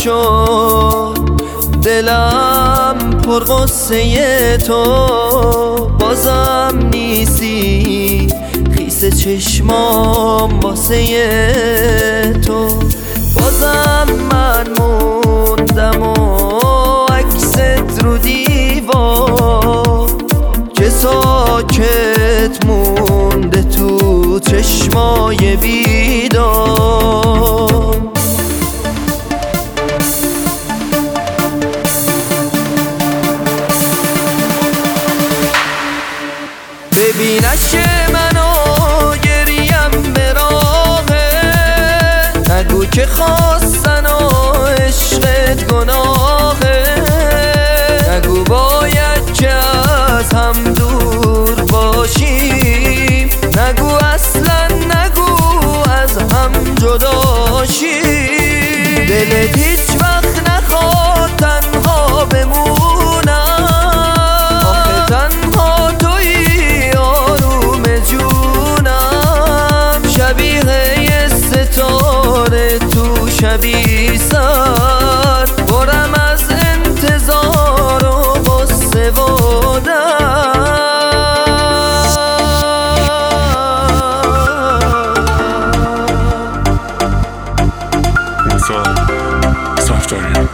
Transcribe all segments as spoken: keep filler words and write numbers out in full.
شد دلم پر غصه تو، بازم نیستی خیس چشمام واسه تو. بازم من موندم و عکست رو دیوار که ساکت مونده تو چشمای بیدار. ببین اشک منو گریم به راهه، نگو که خواستن و عشقت گناهه، نگو باید که از هم دور باشیم، نگو اصلا نگو از هم جدا شیم. دلت هیچ وقت نخواد تنها بمونم، آخه تنها تویی آروم جونم، شبیه یه ستاره تو شبی سر، برم از انتظار و غصه و صفداری.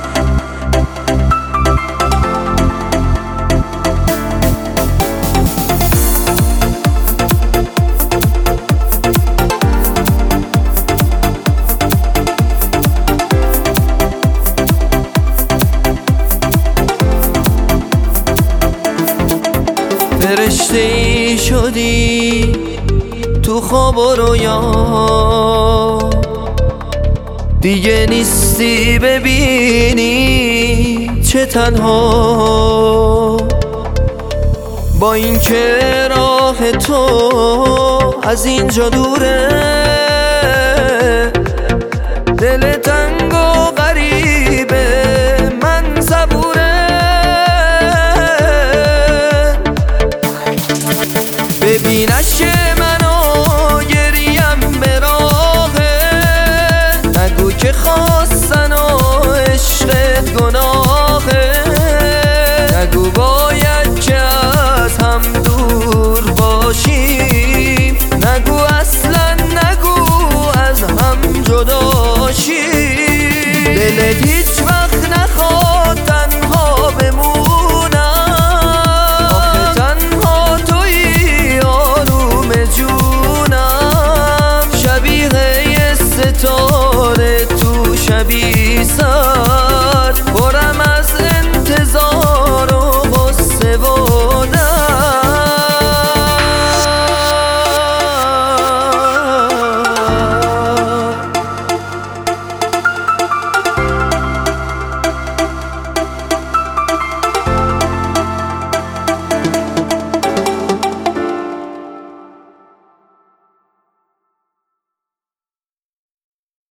فرشته ای شدی تو خواب و رویا، دیگه نیستی ببینی چه تنها. با این که راه تو از اینجا دوره، دل تنگ و غریبه من صبوره. ببین اشک منو گریم به راهه، نگو که خواه